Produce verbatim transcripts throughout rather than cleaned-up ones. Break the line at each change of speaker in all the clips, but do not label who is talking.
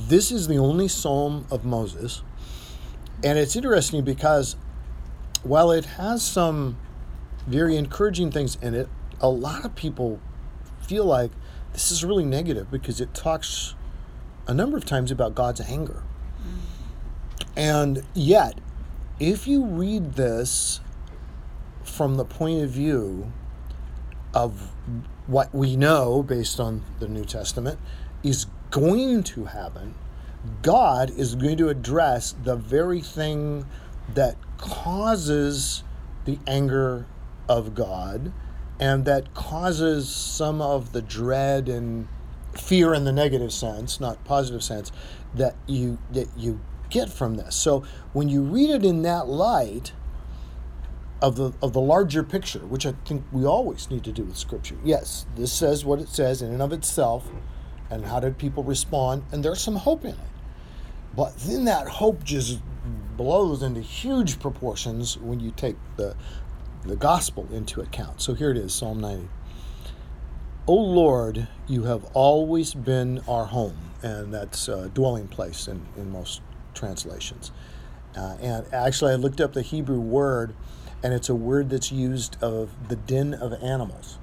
this is the only psalm of Moses. And it's interesting because while it has some very encouraging things in it, a lot of people feel like this is really negative because it talks a number of times about God's anger. And yet, if you read this from the point of view of what we know based on the New Testament is going to happen, God is going to address the very thing that causes the anger of God and that causes some of the dread and fear in the negative sense, not positive sense, that you that you get from this. So when you read it in that light of the of the larger picture, which I think we always need to do with Scripture. Yes, this says what it says in and of itself, and how did people respond, and there's some hope in it. But then that hope just blows into huge proportions when you take the the gospel into account. So here it is, Psalm ninety. O Lord, you have always been our home, and that's a dwelling place in, in most translations. Uh, and actually, I looked up the Hebrew word, and it's a word that's used of the den of animals,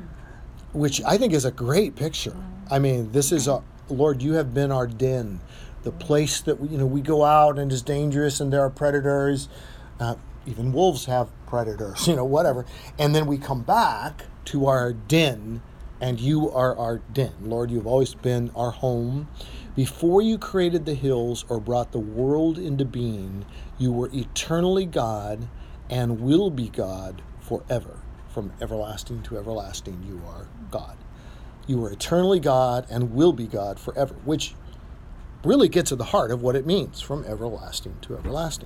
which I think is a great picture. I mean, this is a, Lord, you have been our den, the place that we, you know, we go out and it's dangerous and there are predators. Uh, even wolves have predators, you know, whatever. And then we come back to our den, and you are our den. Lord, you've always been our home. Before you created the hills or brought the world into being, you were eternally God and will be God forever. From everlasting to everlasting, you are God. You are eternally God and will be God forever, which really gets at the heart of what it means, from everlasting to everlasting.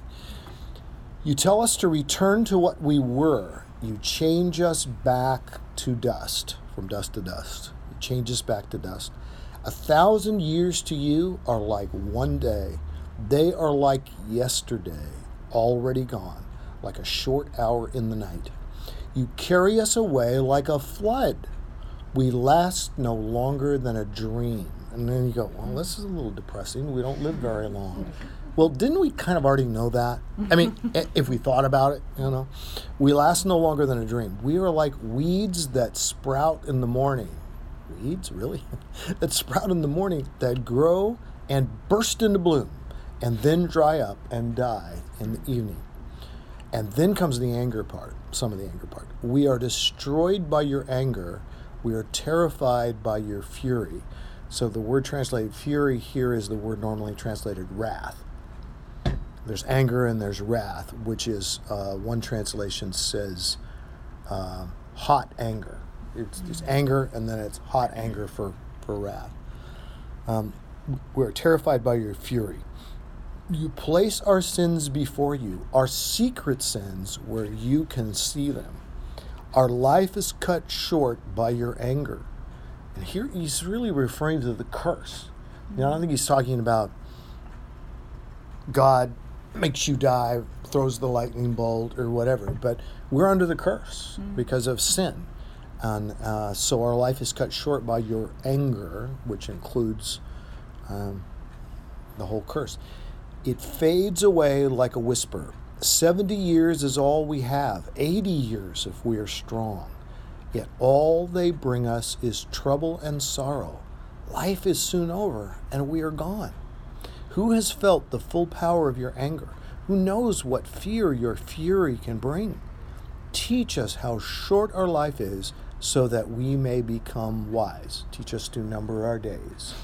You tell us to return to what we were. You change us back to dust, from dust to dust. You change us back to dust. A thousand years to you are like one day. They are like yesterday, already gone, like a short hour in the night. You carry us away like a flood. We last no longer than a dream. And then you go, well, this is a little depressing. We don't live very long. Well, didn't we kind of already know that? I mean, if we thought about it, you know. We last no longer than a dream. We are like weeds that sprout in the morning. Weeds, really? That sprout in the morning, that grow and burst into bloom, and then dry up and die in the evening. And then comes the anger part, some of the anger part. We are destroyed by your anger. We are terrified by your fury. So the word translated fury here is the word normally translated wrath. There's anger and there's wrath, which is, uh, one translation says uh, hot anger. It's, it's anger, and then it's hot anger for, for wrath. Um, we're terrified by your fury. You place our sins before you, our secret sins where you can see them. Our life is cut short by your anger. And here he's really referring to the curse. You know, I don't think he's talking about God makes you die, throws the lightning bolt or whatever, but we're under the curse mm. because of sin. And uh, so our life is cut short by your anger, which includes um, the whole curse. It fades away like a whisper. seventy years is all we have, eighty years if we are strong. Yet all they bring us is trouble and sorrow. Life is soon over, and we are gone. Who has felt the full power of your anger? Who knows what fear your fury can bring? Teach us how short our life is, so that we may become wise. Teach us to number our days,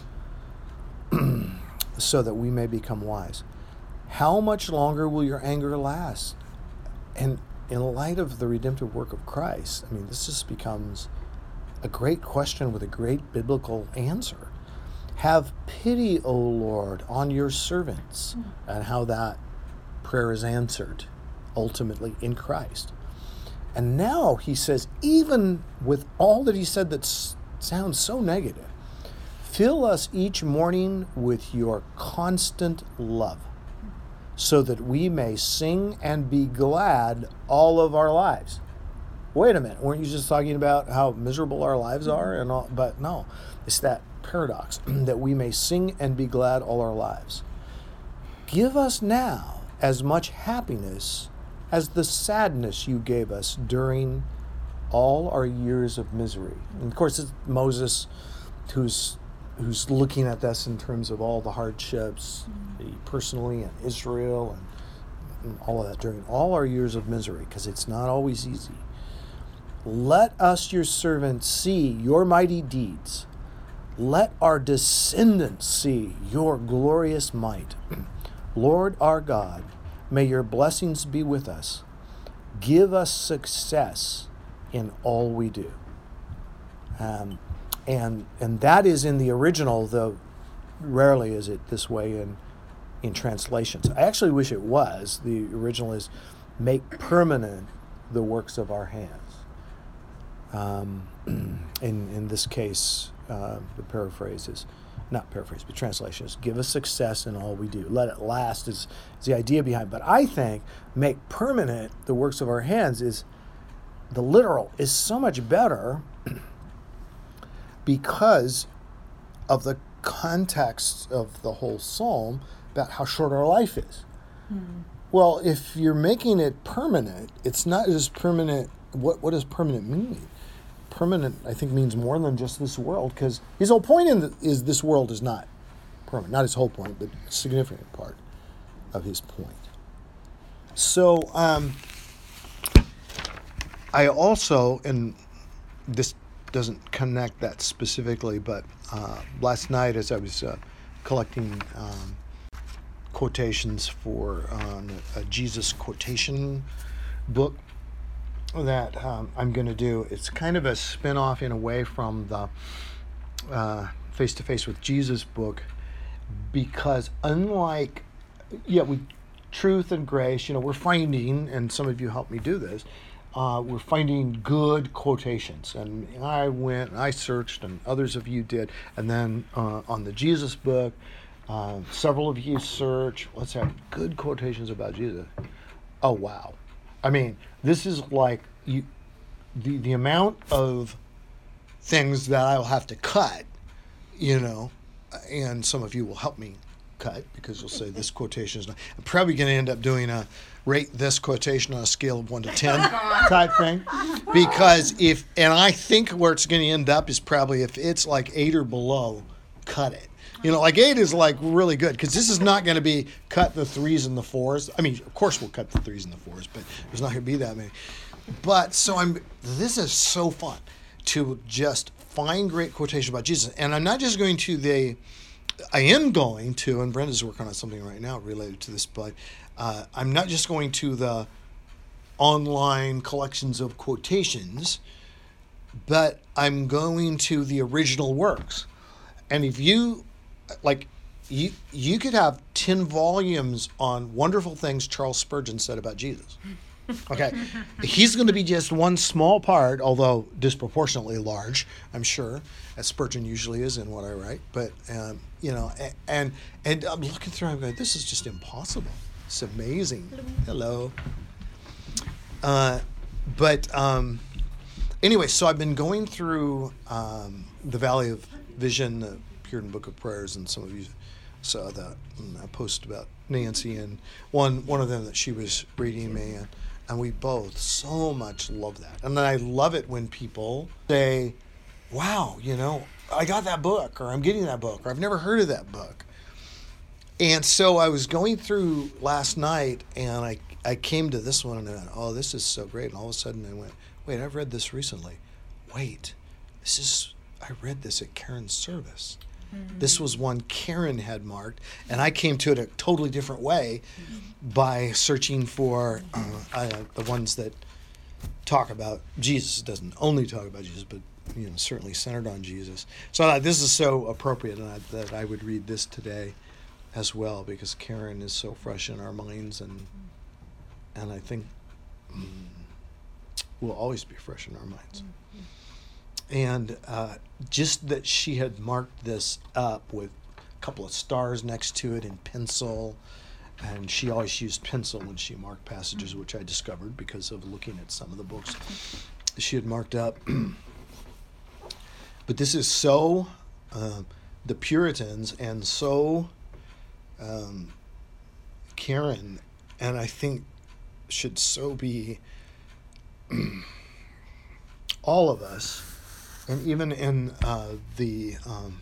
so that we may become wise. How much longer will your anger last? And in light of the redemptive work of Christ, I mean, this just becomes a great question with a great biblical answer. Have pity, O Lord, on your servants, mm. and how that prayer is answered ultimately in Christ. And now he says, even with all that he said that s- sounds so negative, fill us each morning with your constant love, so that we may sing and be glad all of our lives. wait a minute, weren't you just talking about how miserable our lives are and all? But no, it's that paradox that we may sing and be glad all our lives. Give us now as much happiness as the sadness you gave us during all our years of misery. And of course, it's Moses who's who's looking at this in terms of all the hardships, mm-hmm. personally and Israel and, and all of that during all our years of misery, because it's not always easy. Let us, your servants, see your mighty deeds. Let our descendants see your glorious might. Lord our God, may your blessings be with us. Give us success in all we do. Um, and and that is in the original, though rarely is it this way in in translations. I actually wish it was. The original is, make permanent the works of our hands. Um, in in this case, uh, the paraphrase is, not paraphrase, but translation is, give us success in all we do. Let it last is, is the idea behind. But I think make permanent the works of our hands is, the literal is so much better because of the context of the whole psalm about how short our life is. Mm. Well, if you're making it permanent, it's not just permanent. What what does permanent mean? Permanent, I think, means more than just this world, because his whole point in the, is this world is not permanent. Not his whole point, but a significant part of his point. So um, I also, and this doesn't connect that specifically, but uh, last night as I was uh, collecting um, quotations for um, a Jesus quotation book that um, I'm going to do, it's kind of a spin-off in a way from the uh, Face-to-Face with Jesus book, because unlike, yeah, we truth and grace, you know, we're finding, and some of you helped me do this, Uh, we're finding good quotations, and I went and I searched, and others of you did, and then uh, on the Jesus book, uh, several of you searched, let's have good quotations about Jesus. Oh wow. I mean, this is like you, the the amount of things that I'll have to cut, you know, and some of you will help me cut, because you'll say this quotation is not. I'm probably going to end up doing a rate this quotation on a scale of one to ten type thing, because if, and I think where it's going to end up is probably if it's like eight or below, cut it. You know, like eight is like really good, because this is not going to be cut the threes and the fours. I mean, of course we'll cut the threes and the fours, but there's not going to be that many. But so I'm, this is so fun to just find great quotation about Jesus. And I'm not just going to the, I am going to, and Brenda's working on something right now related to this, but uh, I'm not just going to the online collections of quotations, but I'm going to the original works. And if you, like, you you could have ten volumes on wonderful things Charles Spurgeon said about Jesus. Okay, he's going to be just one small part, although disproportionately large, I'm sure, as Spurgeon usually is in what I write. But um, you know, and and I'm looking through, I'm going, this is just impossible. It's amazing. Hello. Uh, but um, anyway, so I've been going through um, the Valley of Vision, the Puritan Book of Prayers, and some of you saw that I post about Nancy, and one one of them that she was reading me, and. And we both so much love that. And then I love it when people say, wow, you know, I got that book, or I'm getting that book, or I've never heard of that book. And so I was going through last night, and I, I came to this one, and I went, oh, this is so great. And all of a sudden I went, wait, I've read this recently. Wait, this is, I read this at Karen's service. Mm-hmm. This was one Karen had marked, and I came to it a totally different way mm-hmm. by searching for uh, uh, the ones that talk about Jesus. It doesn't only talk about Jesus, but you know, certainly centered on Jesus. So I thought this is so appropriate, and I, that I would read this today as well, because Karen is so fresh in our minds, and and I think mm, will always be fresh in our minds. Mm-hmm. And uh, just that she had marked this up with a couple of stars next to it in pencil, and she always used pencil when she marked passages, which I discovered because of looking at some of the books. she had marked up. But this is so uh, the Puritans and so um, Karen, and I think should so be all of us, and even in uh, the um,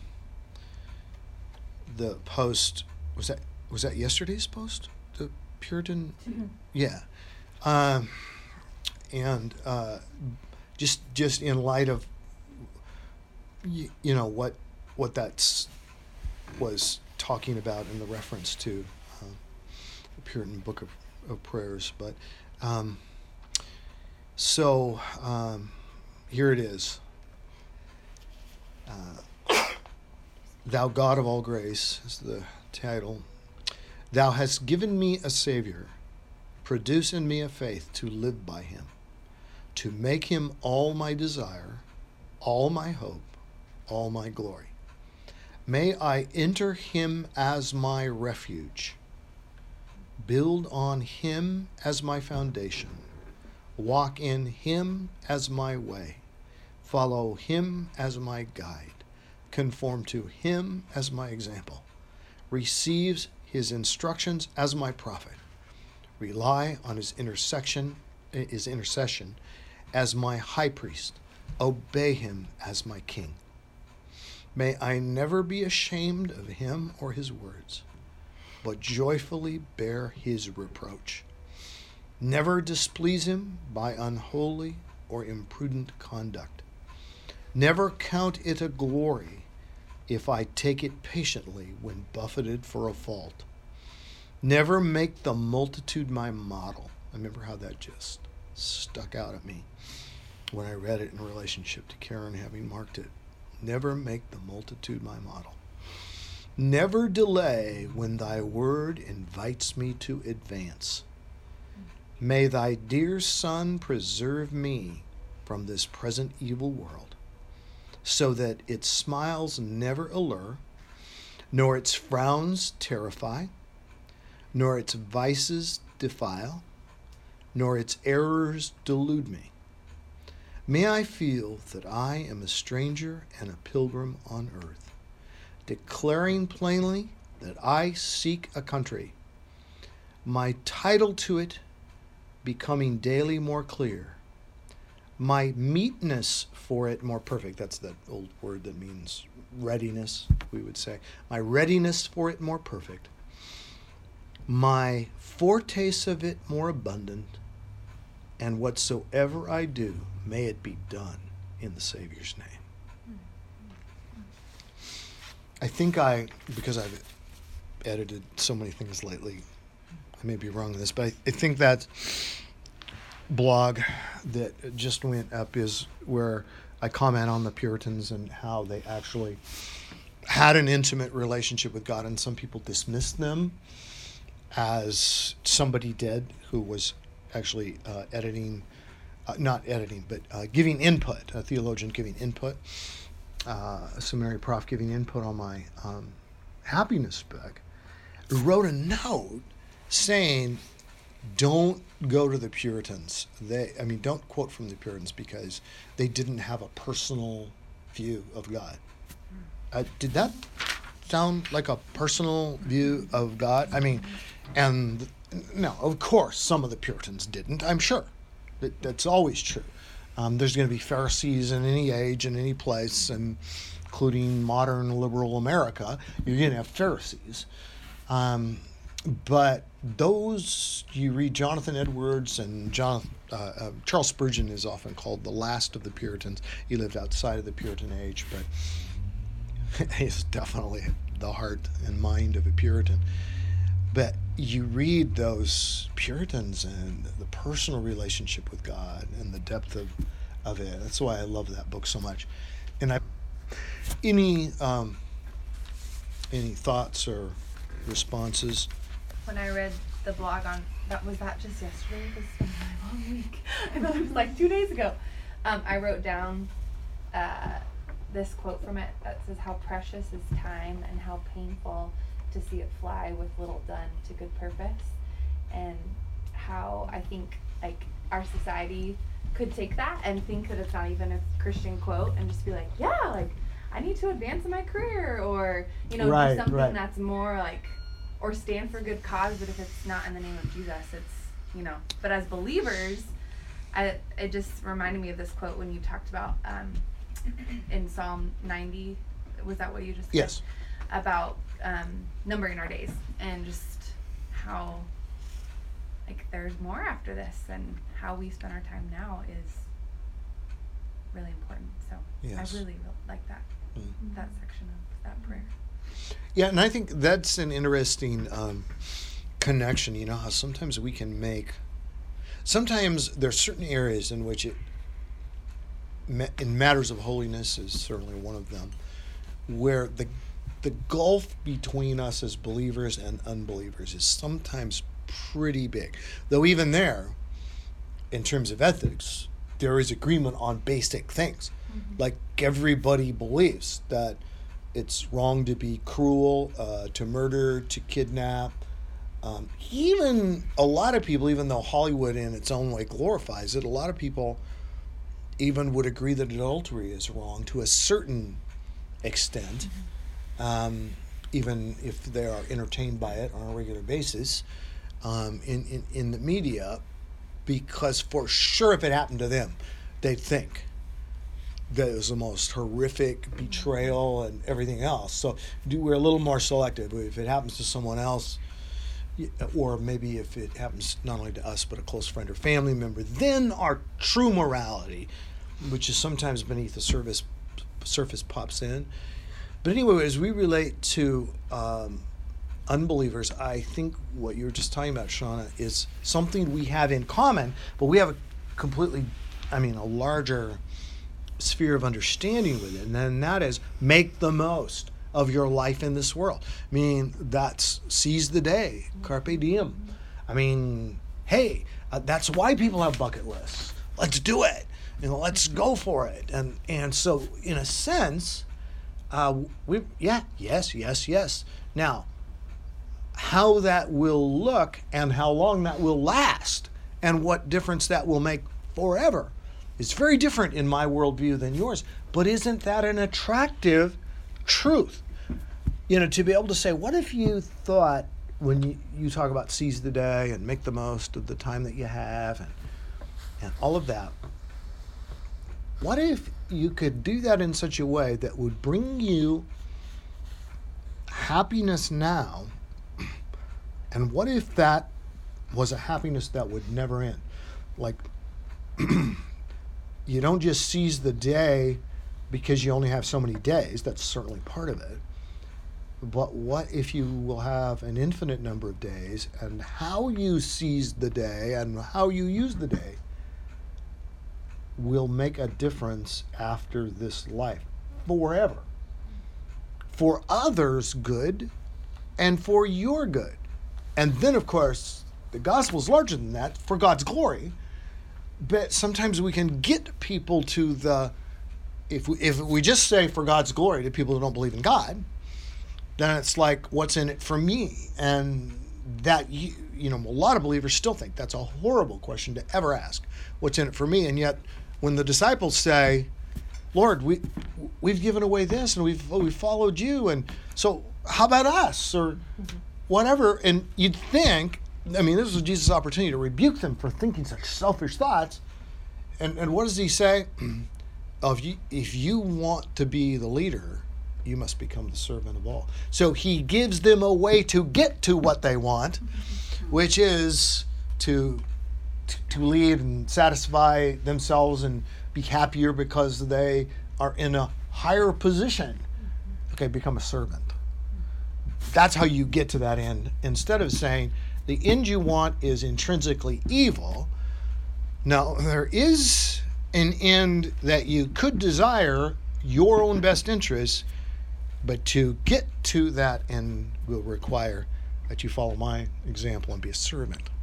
the post, was that was that yesterday's post, the Puritan,
Mm-hmm.
yeah, um, and uh, just just in light of you, you know what what that's was talking about in the reference to uh, the Puritan Book of, of Prayers, but um, so um, here it is. Uh, Thou God of all grace is the title. Thou hast given me a Savior. Produce in me a faith to live by him, to make him all my desire, all my hope, all my glory. May I enter him as my refuge, build on him as my foundation, walk in him as my way, follow him as my guide, conform to him as my example, receives his instructions as my prophet, rely on his intersection, his intercession as my high priest, obey him as my king. May I never be ashamed of him or his words, but joyfully bear his reproach. Never displease him by unholy or imprudent conduct. Never count it a glory if I take it patiently when buffeted for a fault. Never make the multitude my model. I remember how that just stuck out at me when I read it in relationship to Karen having marked it. Never make the multitude my model. Never delay when thy word invites me to advance. May thy dear Son preserve me from this present evil world, so that its smiles never allure, nor its frowns terrify, nor its vices defile, nor its errors delude me. May I feel that I am a stranger and a pilgrim on earth, declaring plainly that I seek a country, my title to it becoming daily more clear, my meetness for it more perfect. That's that old word that means readiness, we would say. My readiness for it more perfect, my foretaste of it more abundant, and whatsoever I do, may it be done in the Savior's name. I think I, because I've edited so many things lately, I may be wrong in this, but I, I think that blog that just went up is where I comment on the Puritans and how they actually had an intimate relationship with God, and some people dismissed them as somebody did who was actually uh, editing, uh, not editing, but uh, giving input, a theologian giving input, uh, a seminary prof giving input on my um, happiness book, wrote a note saying, don't go to the Puritans. They, I mean, don't quote from the Puritans because they didn't have a personal view of God. Uh, did that sound like a personal view of God? I mean, and no, of course, some of the Puritans didn't, I'm sure. That, that's always true. Um, there's going to be Pharisees in any age, in any place, and including modern liberal America, you're going to have Pharisees. Um, but those, you read Jonathan Edwards and John, uh, uh, Charles Spurgeon is often called the last of the Puritans. He lived outside of the Puritan age, but he's definitely the heart and mind of a Puritan. But you read those Puritans and the personal relationship with God and the depth of, of it. That's why I love that book so much. And I, any um, any thoughts or responses?
When I read the blog on that, was that just yesterday? This has been a long week. I thought it was like two days ago. Um, I wrote down uh, this quote from it that says, "How precious is time and how painful to see it fly with little done to good purpose," and how I think like our society could take that and think that it's not even a Christian quote and just be like, yeah, like, I need to advance in my career, or, you know,
Right,
do something
right.
that's more like, or stand for good cause, but if it's not in the name of Jesus, it's, you know. But as believers, I, it just reminded me of this quote when you talked about um, in Psalm ninety, was that what you just said?
Yes.
About um, numbering our days and just how, like, there's more after this, and how we spend our time now is really important. So
Yes.
I really, really like that
Mm.
that section of that prayer.
Yeah, and I think that's an interesting um, connection. You know how sometimes we can make, sometimes there's certain areas in which it, ma- in matters of holiness is certainly one of them, where the the gulf between us as believers and unbelievers is sometimes pretty big. Though even there, in terms of ethics, there is agreement on basic things.
Mm-hmm.
Like everybody believes that it's wrong to be cruel, uh, to murder, to kidnap. Um, even a lot of people, even though Hollywood in its own way glorifies it, a lot of people even would agree that adultery is wrong to a certain extent,
Mm-hmm.
um, even if they are entertained by it on a regular basis um, in, in, in the media, because for sure if it happened to them, they'd think that it was the most horrific betrayal and everything else. So do, we're a little more selective. If it happens to someone else, y- or maybe if it happens not only to us but a close friend or family member, then our true morality, which is sometimes beneath the surface, surface pops in. But anyway, as we relate to um, unbelievers, I think what you were just talking about, Shauna, is something we have in common, but we have a completely, I mean, a larger sphere of understanding with it, and then that is make the most of your life in this world. I mean, that's seize the day, carpe diem. I mean, hey, uh, that's why people have bucket lists. Let's do it. You know, let's go for it. And and so, in a sense, uh, we yeah, yes, yes, yes. Now, how that will look and how long that will last and what difference that will make forever is very different in my worldview than yours. But isn't that an attractive truth? You know, to be able to say, what if you thought, when you, you talk about seize the day and make the most of the time that you have and, and all of that, what if you could do that in such a way that would bring you happiness now? And what if that was a happiness that would never end? Like, you don't just seize the day because you only have so many days. That's certainly part of it. But what if you will have an infinite number of days, and how you seize the day and how you use the day will make a difference after this life forever. For others' good and for your good. And then, of course, the gospel is larger than that, for God's glory. But sometimes we can get people to the, if we, if we just say for God's glory to people who don't believe in God, then it's like, what's in it for me? And that, you, you know, a lot of believers still think that's a horrible question to ever ask. What's in it for me? And yet, when the disciples say, Lord, we, we've given away this and we've, we've followed you, and so how about us? Or whatever. And you'd think, I mean, this was Jesus' opportunity to rebuke them for thinking such selfish thoughts. And and what does he say? Oh, if you, if you want to be the leader, you must become the servant of all. So he gives them a way to get to what they want, which is to to lead and satisfy themselves and be happier because they are in a higher position. Okay, become a servant. That's how you get to that end. Instead of saying the end you want is intrinsically evil, no, there is an end that you could desire, your own best interests, but to get to that end will require that you follow my example and be a servant.